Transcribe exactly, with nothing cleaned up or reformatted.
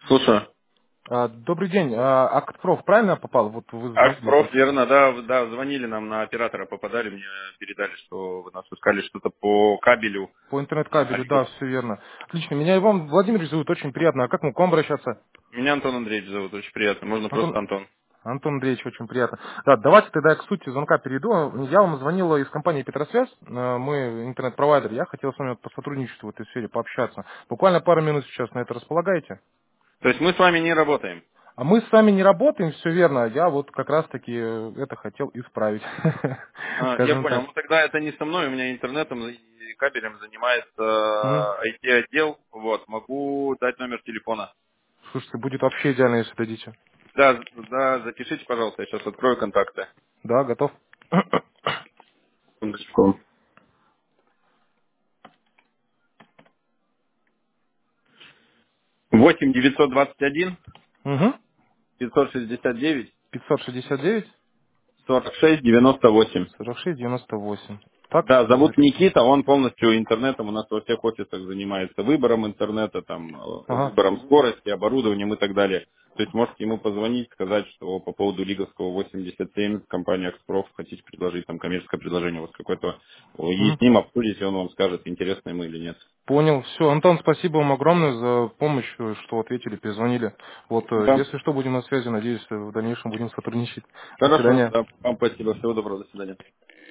Слушаю. А, Добрый день. А, Актпроф, правильно попал? Вот вы звонили Акспроф, только. верно, да, в- да, звонили нам на оператора, попадали, мне передали, что вы нас искали что-то по кабелю. По А, интернет-кабелю, да, либо- все верно. Отлично. Меня Иван Владимирович зовут, очень приятно. А как мы к вам обращаться? Меня Антон Андреевич зовут, очень приятно, можно просто Антон, Антон. Антон Андреевич, очень приятно. Да, давайте тогда я к сути звонка перейду. Я вам звонила из компании Петросвязь. Э, Мы интернет-провайдер. Я хотел с вами по сотрудничеству в этой сфере пообщаться. Буквально пару минут сейчас на это располагаете. То есть мы с вами не работаем. А мы с вами не работаем, все верно. Я вот как раз-таки э, это хотел исправить. А, я Скажем понял, так. ну тогда это не со мной, у меня интернетом и кабелем Мгм. занимается ай ти-отдел, вот, могу дать номер телефона. Слушайте, будет вообще идеально, если дадите. Да, да, запишите, пожалуйста, я сейчас открою контакты. Да, готов. Секундочку. восемь девятьсот двадцать один Угу. пятьсот шестьдесят девять пятьсот шестьдесят девять сорок шесть девяносто восемь. сорок шесть девяносто восемь. Так, Да, зовут записал. Никита, он полностью интернетом у нас во всех офисах занимается выбором интернета, там, э, Ага. выбором скорости, оборудованием и так далее. То есть можете ему позвонить, сказать, что по поводу Лиговского восемьдесят семь, компания Экспроф, хотите предложить там коммерческое предложение у вас какое-то, и Мгм. с ним обсудите, он вам скажет, интересно ему или нет. Понял. Все. Антон, спасибо вам огромное за помощь, э, что ответили, перезвонили. Вот, э, Да. если что, будем на связи. Надеюсь, э, в дальнейшем будем сотрудничать. До Хорошо, свидания. да, вам спасибо, всего доброго, до свидания.